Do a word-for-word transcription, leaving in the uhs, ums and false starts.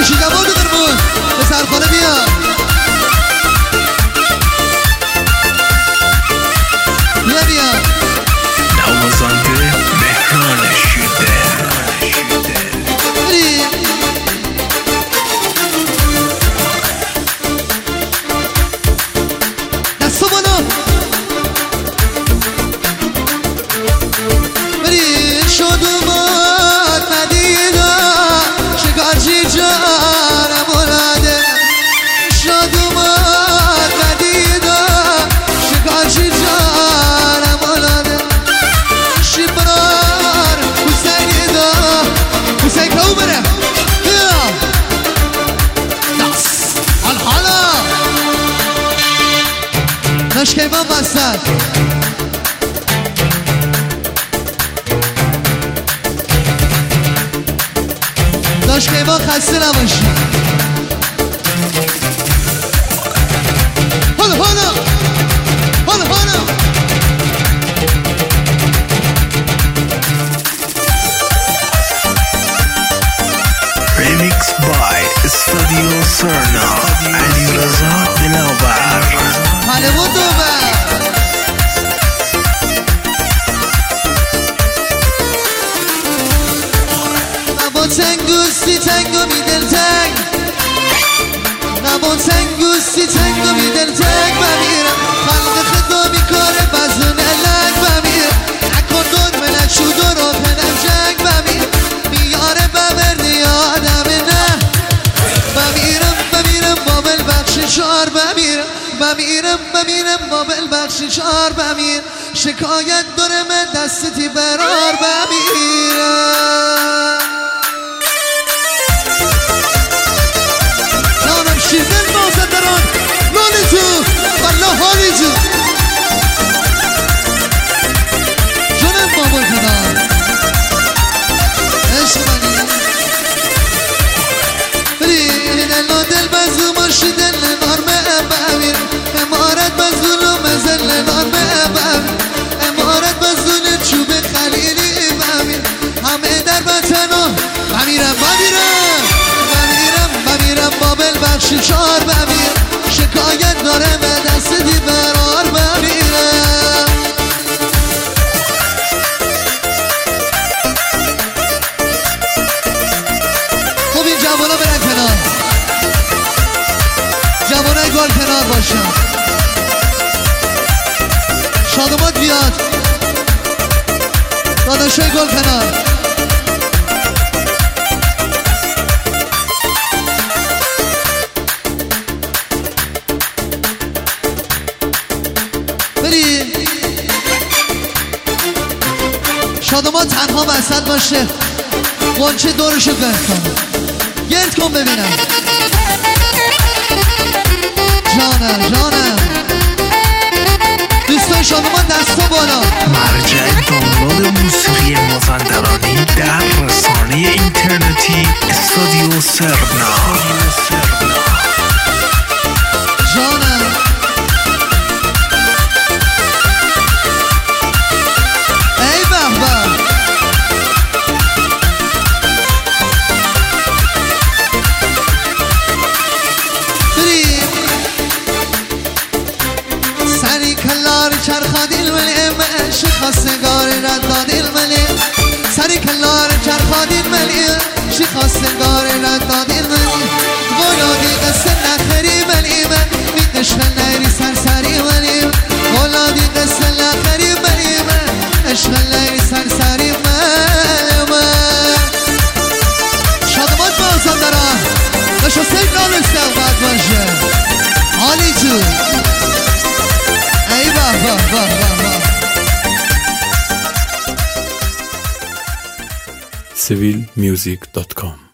شیگمون رو درمون به سرخانه بیا بیا بیا نوازنده مهران شیده بری دستو بالا بری شد اومد مدینا شکارچی جانم اولاده شد اومد مدینا شکارچی جانم اولاده شیبرار حسینی دا حسین که او بره بیا دست الحالا نشکیبان بستد داشکیبان خسته نباشی حالا حالا حالا حالا Remix by Studio Serna علی رضا دلاور حالمون دوبر نبا تنگوستی تنگو می دل تنگ نبا تنگوستی تنگو می دل تنگ بمیرم خلق خدا می کاره بزن لنگ بمیرم نکن دون ملک شود و رو پنم جنگ بمیرم میاره بمردی آدم نه بمیرم بمیرم بابل بخش شار بمیرم بمیرم بمیرم بابل بخش شار بمیر شکایت داره من دستی برار بمیرم جانم شیردل مازدران نانی تو والله حالی جو جانم بابل کنار عشق منی بری دل دل بزو ماشی دل نار بمیر امارت بزولو مزل نار بمیر امارت بزول چوب خلیلی بمیر همه در بطنو بمیرم بمیرم بمیرم بمیرم بابل بخشی چار بمیر شکایت داره به دست دی برار بمیرم خب این جوانا برن کنار جوانای گل کنار باشن شادمات بیاد داداشای گل کنار بری شادمات تنها وسط باشه قنچه دورشو گرد کن گرد کن ببینم جانم جانم دوستان شادمان دستا بالا مرجع دانلود موسیقی مازندرانی در رسانه اینترنتی استودیو سرنا جانم ای بابا چرخادیل ملی عشق خواستگار ردادیل ملی سری کلار چرخادیل ملی عشق خواستگار ردادیل ملی ولادی قصه نخری ملی من میدش نیری سرسری ملی ولادی قصه نخری ملی من عشق نیری سرسری ملی من شادمات بازم دارم نشو سیب نالستم باید باشه حالی جو ای بابا بابا بابا سیویل میوزیک دات کام